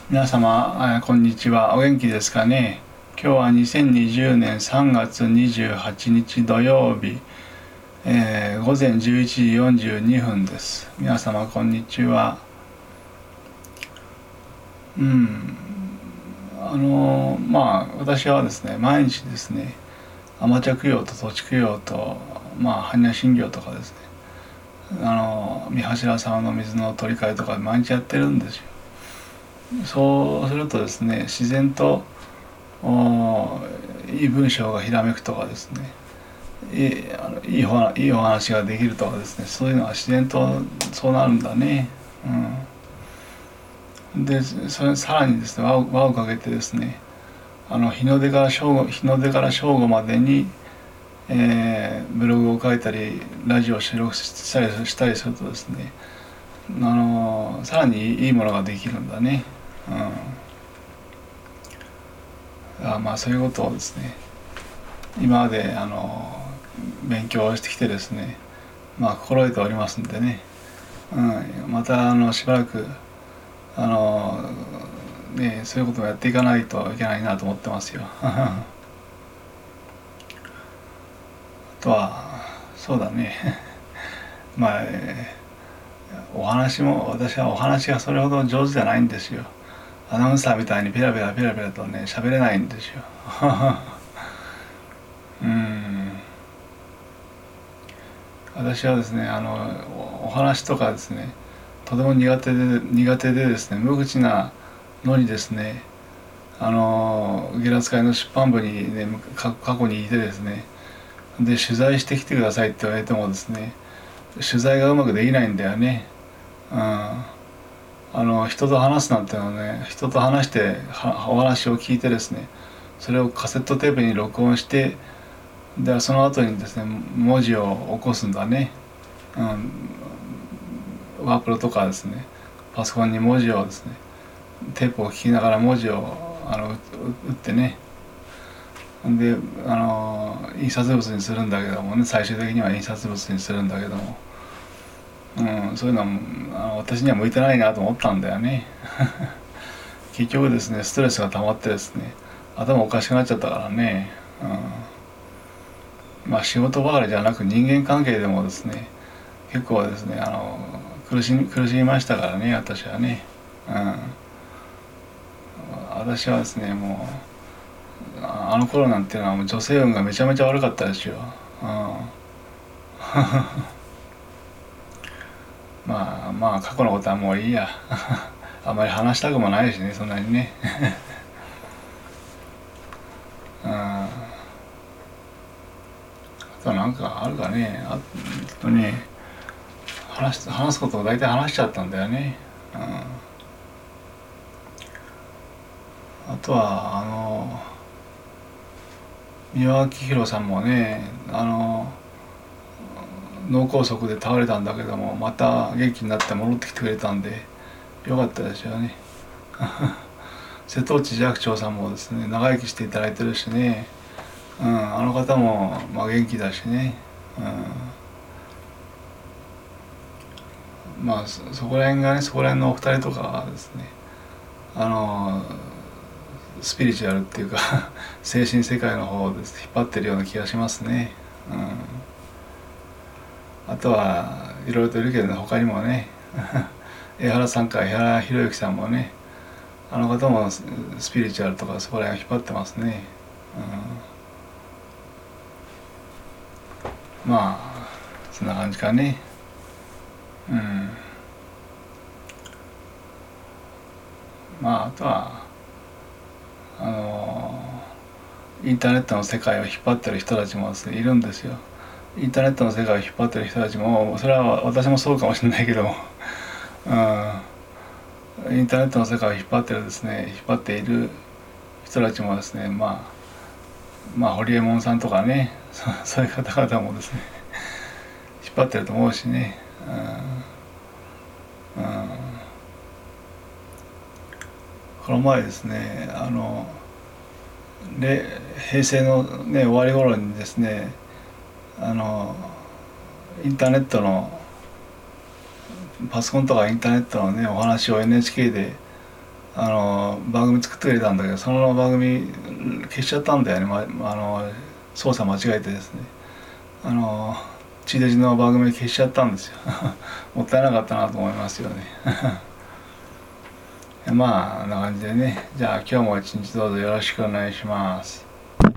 皆様、こんにちは。お元気ですかね。今日は2020年3月28日土曜日、午前11時42分です。皆様、こんにちは。私はですね、毎日ですね、アマチャ供養と土地供養と、般若心経とかですね、三柱沢の水の取り替えとか毎日やってるんですよ。そうするとですね、自然といい文章がひらめくとかですね、いいお話ができるとかですね、そういうのは自然とそうなるんだね。でそれさらにですね、輪をかけてですね、日の出から正午までに、ブログを書いたりラジオを収録したりするとですね、さらにいいものができるんだね。そういうことをですね、今まで勉強してきてですね、心得ておりますんでね、またしばらくそういうことをやっていかないといけないなと思ってますよ。あとはそうだねまあ、私はお話がそれほど上手じゃないんですよ。アナウンサーみたいにペラペラとね喋れないんですよ。私はですね、お話とかですね、とても苦手でですね、無口なのにですね、ゲラ使いの出版部にね、過去にいてですね、で取材してきてくださいって言われてもですね、取材がうまくできないんだよね。人と話すなんてのはね、人と話してお話を聞いてですね、それをカセットテープに録音して、でその後にですね文字を起こすんだね。ワープロとかですね、パソコンに文字をですね、テープを聞きながら文字を打ってね、で印刷物にするんだけどもね、最終的には印刷物にするんだけども、そういうのは私には向いてないなと思ったんだよね。結局ですね、ストレスが溜まってですね、頭おかしくなっちゃったからね。仕事ばかりじゃなく人間関係でもですね、結構ですね苦しみましたからね、私はね。私はですね、もうあの頃なんていうのはもう女性運がめちゃめちゃ悪かったですよ。過去のことはもういいや。あまり話したくもないしね、そんなにね。あとなんかあるかね。話すことを大体話しちゃったんだよね。あとは三輪明宏さんもね、脳梗塞で倒れたんだけども、また元気になって戻ってきてくれたんでよかったですよね。瀬戸内寂聴さんもですね、長生きしていただいてるしね、あの方も元気だしね、そこら辺がね、そこら辺のお二人とかはですね、スピリチュアルっていうか精神世界の方をです、引っ張ってるような気がしますね。あとはいろいろといるけどね、他にもね江原さんか江原弘之さんもね、あの方もスピリチュアルとかそこら辺を引っ張ってますね。そんな感じかね。あとはインターネットの世界を引っ張ってる人たちもですね、いるんですよ。インターネットの世界を引っ張ってる人たちも、それは私もそうかもしれないけども、インターネットの世界を引っ張っている人たちもですね、堀江門さんとかね、そういう方々もですね引っ張ってると思うしね。この前ですね、平成の、ね、終わり頃にですね、インターネットのパソコンとかインターネットのねお話を NHK で番組作ってくれたんだけど、その番組消しちゃったんだよね、操作間違えてですね、地デジの番組消しちゃったんですよもったいなかったなと思いますよねまあ、こんな感じでね、じゃあ今日も一日どうぞよろしくお願いします。